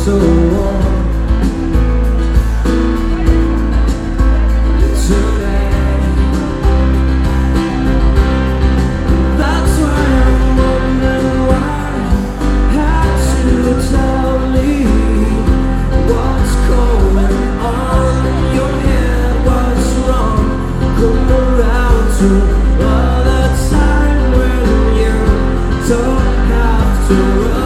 so warm. That's why I'm wondering why you had to tell me what's going on in your head, what's wrong. Come around to other time when you don't have to run.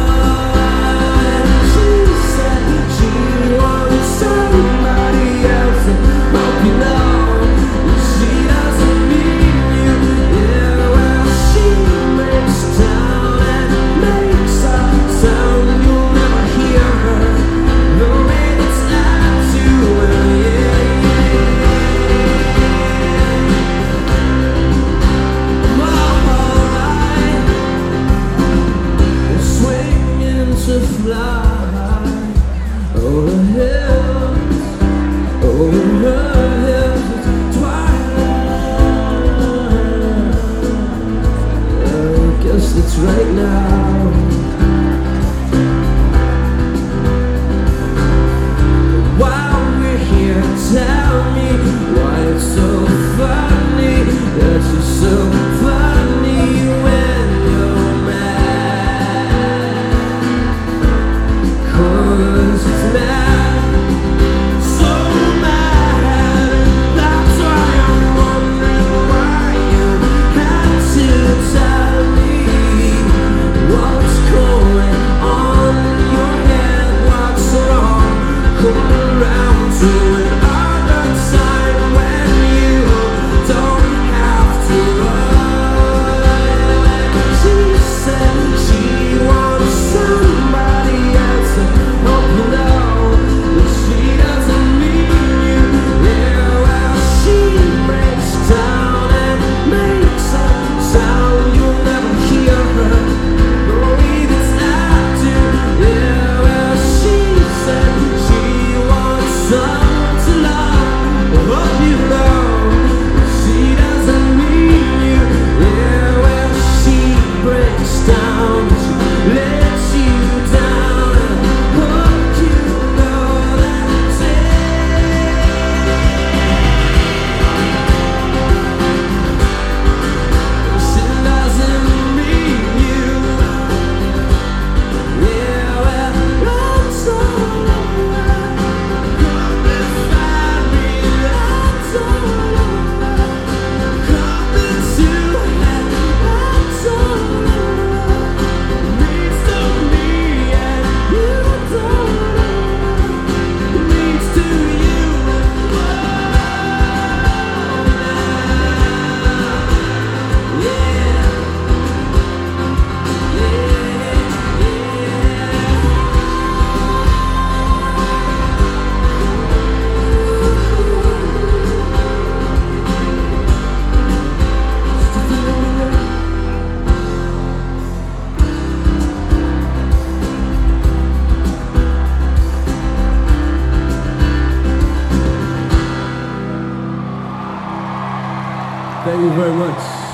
She said she wants somebody else to help you know she doesn't need you. Yeah, well, she breaks down and makes a sound you'll never hear her. The way it's at you, well, yeah, I'm alright. Swinging to fly over hills, over her hills, it's twilight. I guess it's right now. While we're here, tell me why it's so funny that you're so funny when you're mad. 'Cause it's mad, so mad. That's why I'm wondering why you had to tell me what's going on in your head, what's wrong. Come around to another time when you don't have to run. She said she wants somebody else to help you know that she doesn't need you. Yeah, well, she breaks down and makes a sound you'll never hear her. The way that's at you. Yeah, well, she said she wants someone to love. Hope you know she doesn't need you. Yeah, well, she breaks down, she lets you down, and hope you know that's it. She doesn't need you. Yeah, well, that's alright. Come and find me, that's alright. Come into that, that's alright. Means to me and you don't know. Means to you. Thank you very much.